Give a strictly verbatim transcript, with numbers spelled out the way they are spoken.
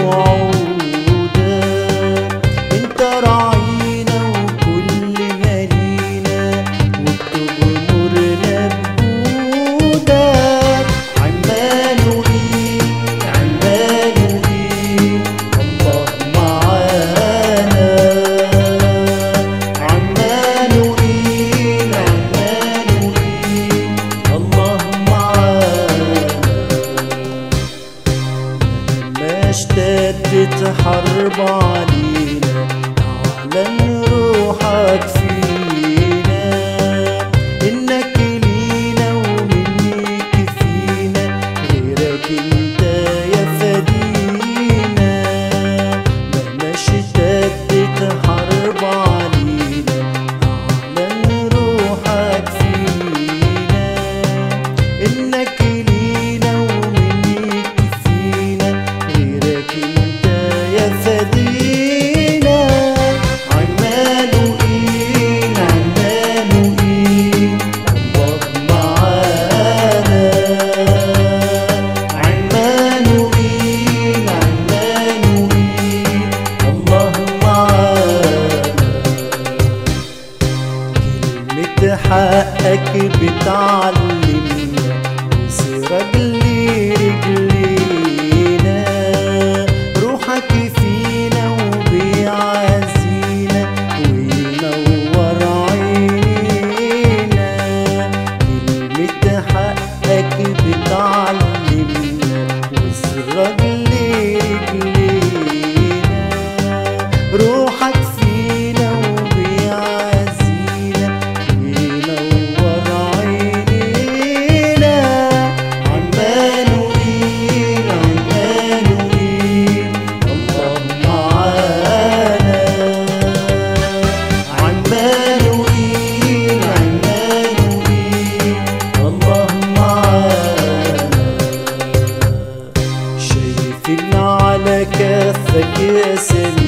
وعودك، انت راعينا وكل مالينا وبتغمرنا بجودك. عمانوئيل عمانوئيل الله معانا، عمانوئيل عمانوئيل الله معانا. لما اشتدت حرب علينا اعلن روحك فينا، انك لينا ومنك فينا، غيرك انت يا فدينا. لما اشتدت حرب علينا اعلن روحك فينا، انك لينا ومنك فينا، غيرك انت يا فدينا. عمانوئيل عمانوئيل الله معانا، عمانوئيل عمانوئيل الله معانا. كلمة حقك بتعلمنا وسراج لرجلينا، روحك فينا وبيعزينا وينور عينينا. كلمة حقك بتعلمنا وسراج لرجلينا، روحك فينا وبيعزينا وينور عينينا. عمانوئيل عمانوئيل الله معانا، عمانوئيل عمانوئيل الله معانا. شايفين على كفك يا سلام